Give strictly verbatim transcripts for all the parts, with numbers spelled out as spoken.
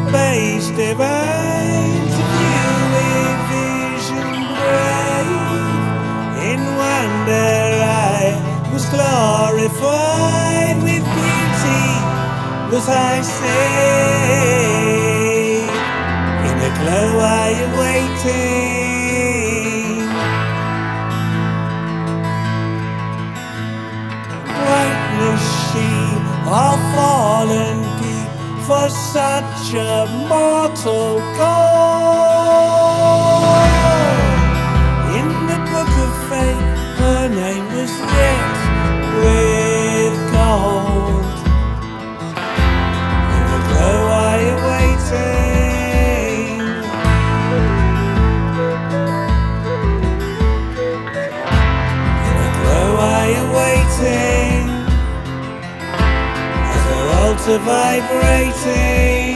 base divine to view with vision brave. In wonder I was glorified, with beauty was I saved. In the glow I awaiting, brightness she all fallen deep for such a mortal goal. In the book of fate her name was writ with gold. In the glow I awaiting, in the glow I awaiting, as her altar vibrating.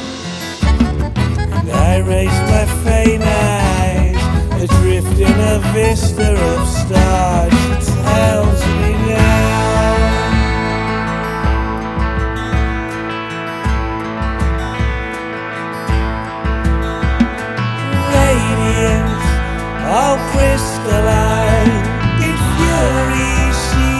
And I raise my faint eyes, adrift in a vista of stars. She tells me now, radiant, all crystalline, in fury she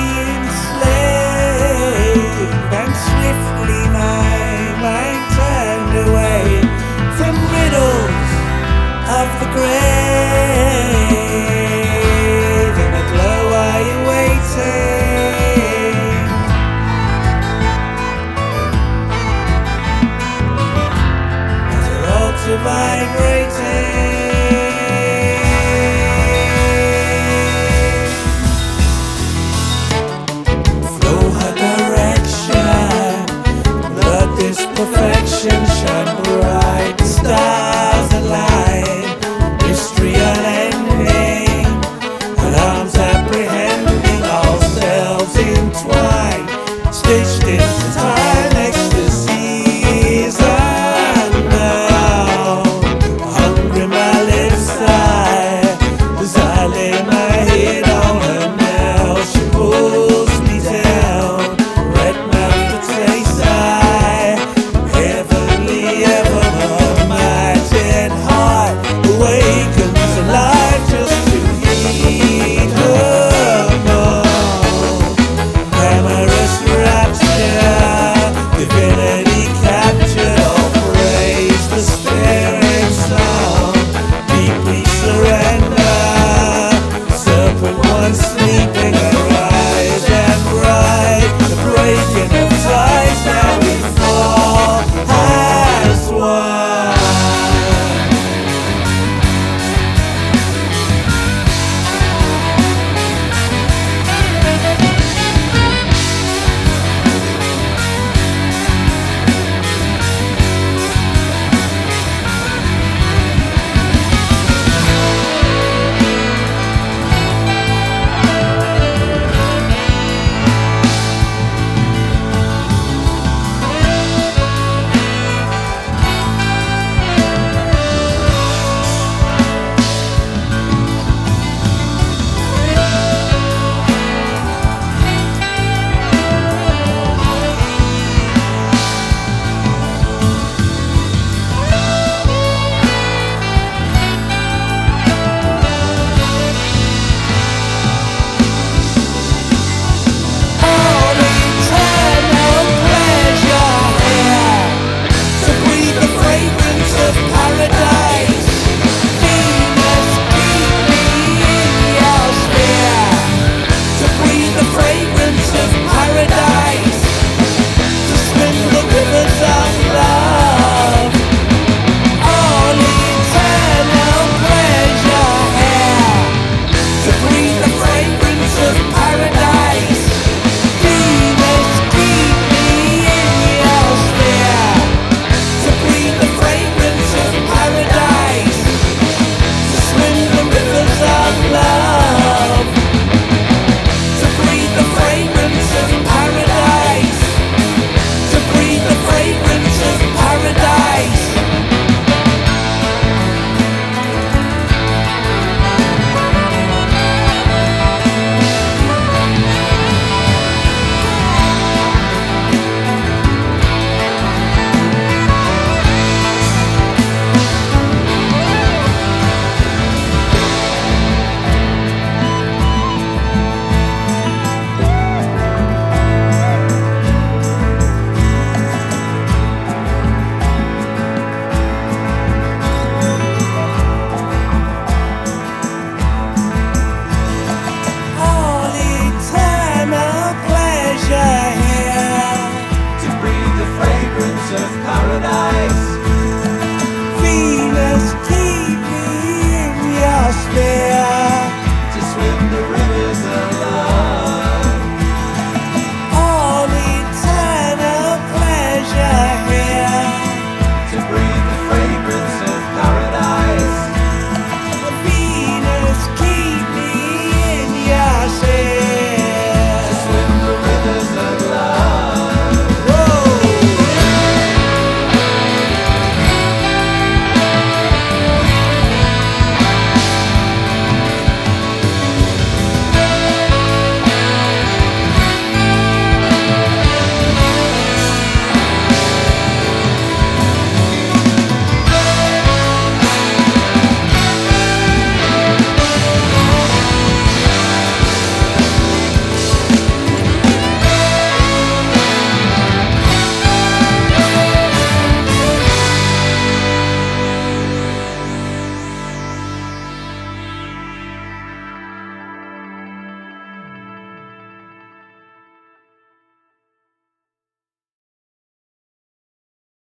enslaved, and swiftly my mind turned away from riddles of the grave.